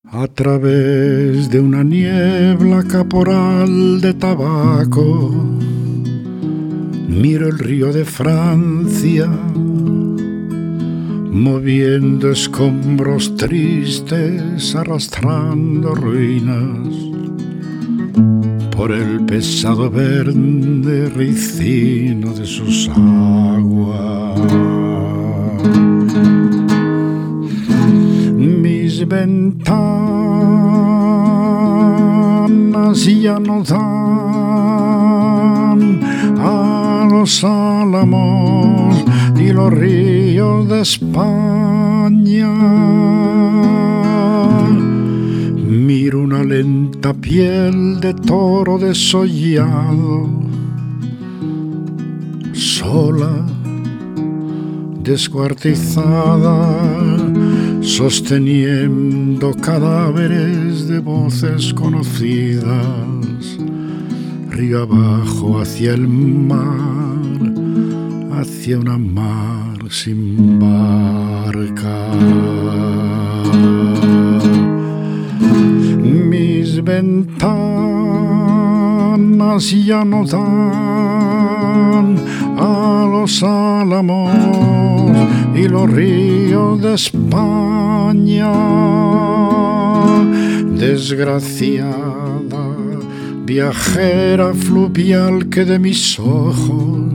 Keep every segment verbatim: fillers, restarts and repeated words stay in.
A través de una niebla caporal de tabaco, miro el río de Francia, moviendo escombros tristes, arrastrando ruinas por el pesado verde ricino de sus aguas. Mis ventanas ya no dan a los álamos y los ríos de España. Miro una lenta piel de toro desollado, sola, descuartizada, sosteniendo cadáveres de voces conocidas, río abajo hacia el mar, hacia una mar sin barca. Mis ventanas ya no dan a los álamos y los ríos de España. Desgraciada viajera fluvial que de mis ojos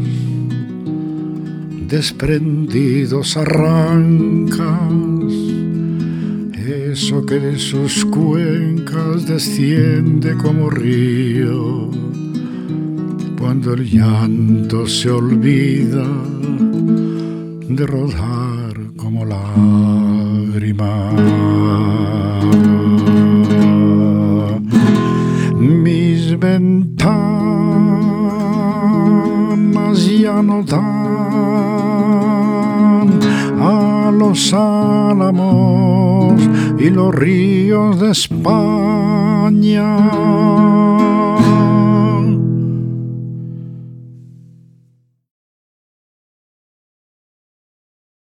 desprendidos arrancas eso que de sus cuencas desciende como río cuando el llanto se olvida de rodar como lágrima. Mis ventanas ya no dan a los álamos y los ríos de España.